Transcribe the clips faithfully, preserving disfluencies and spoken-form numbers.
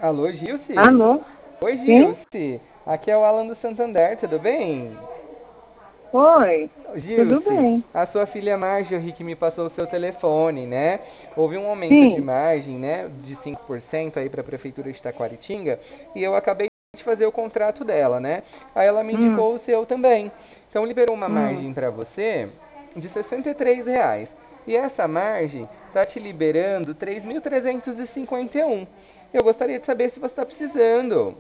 Alô, Gilce? Alô? Oi, Sim? Gilce. Aqui é o Alan do Santander, tudo bem? Oi, tudo Gilce, bem? a sua filha Marjorie que me passou o seu telefone, né? Houve um aumento de Sim. margem, né, de cinco por cento aí para a prefeitura de Taquaritinga, e eu acabei de fazer o contrato dela, né? Aí ela me Hum, indicou o seu também. Então liberou uma hum. margem para você de sessenta e três reais. E essa margem tá te liberando três mil trezentos e cinquenta e um. Eu gostaria de saber se você está precisando.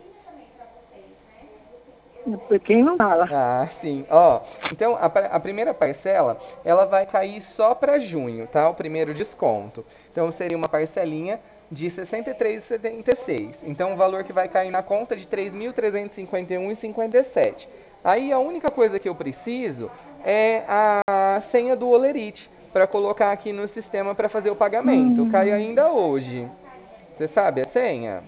Quem não fala? Ah, sim. Ó, então a, a primeira parcela, ela vai cair só para junho, tá? O primeiro desconto. Então seria uma parcelinha de sessenta e três vírgula setenta e seis. Então o valor que vai cair na conta é de três mil trezentos e cinquenta e um vírgula cinquenta e sete. Aí a única coisa que eu preciso é a senha do Olerite para colocar aqui no sistema para fazer o pagamento. Cai Hum. ainda hoje. Você sabe a senha?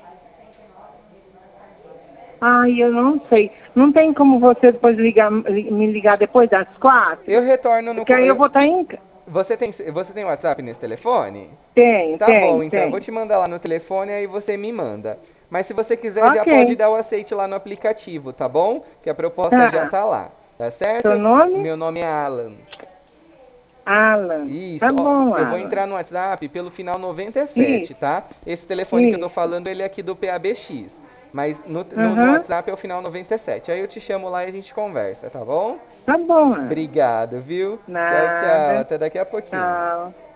Ai, eu não sei. Não tem como você depois ligar, li- me ligar depois das Eu quatro? retorno no. Porque co- aí eu eu- vou estar em... ca- Você tem, você tem WhatsApp nesse telefone? Tem, Tá tem, bom, então eu vou tem. te mandar lá no telefone aí você me manda. Mas se você quiser, já pode Ok. dar o aceite lá no aplicativo, tá bom? Que a proposta já Tá. tá lá, tá Seu certo? nome? Meu nome é Alan. Alan. Tá Isso, ó, bom, eu vou Alan. entrar no WhatsApp pelo final noventa e sete, Isso, tá? Esse telefone que eu tô isso. falando, ele é aqui do P A B X. Mas no, no, no Aham. WhatsApp é o final noventa e sete. Aí eu te chamo lá e a gente conversa, tá bom? Tá bom, Alan. Obrigado, viu? Tchau, tchau. Nada. Até daqui a pouquinho. Tchau.